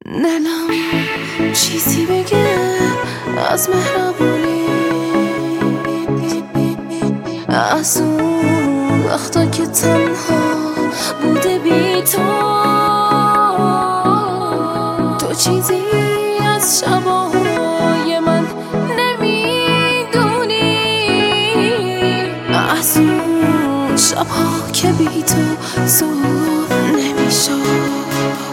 دلم چیزی بگه از مهربونی، از اون وقتا که تنها بوده بی تو چیزی از شبای من نمیدونی، از اون شبها که بی تو صبح نمیشد.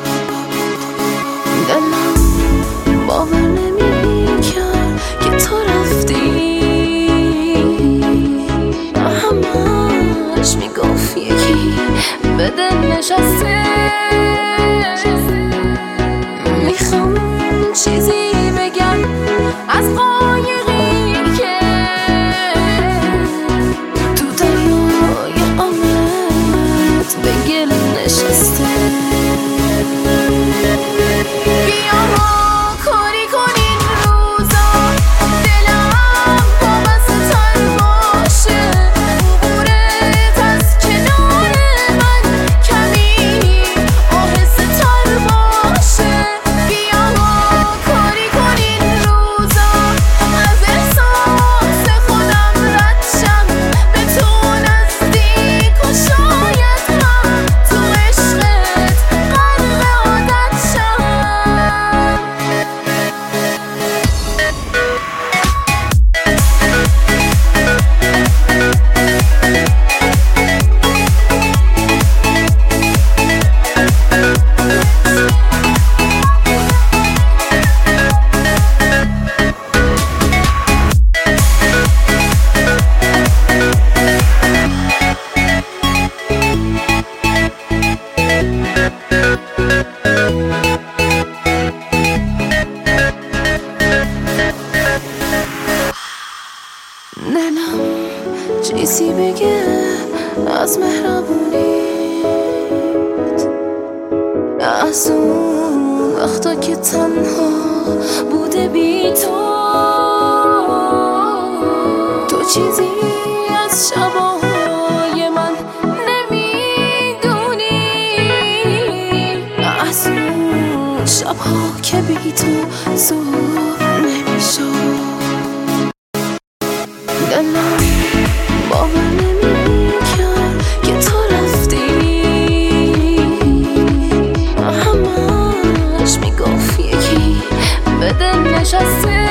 دلم باور نمیکرد که تو رفتی، همش میگفت یکی به دل نشسته. میخوام چیزی بگم از قایقی که تو دریای غمت به گل نشسته. بیا ما کاری کنین روزا، دلم وابسته تر باشه، عبورت از کنار من کمی آهسته تر باشه. بیا ما کاری کنین روزا، از احساس خودم رد شم، به تو نزدیک و شاید هم تو عشقت غرق عادت شم. دلم چیزی بگه از مهربونیت، از اون وقتا که تنها بوده بی تو چیزی از شبای من نمیدونی، از اون شبها که بی تو صبح نمیشد. دلم باور نمیکرد که تو رفتی، همش میگفت یکی به دل نشسته.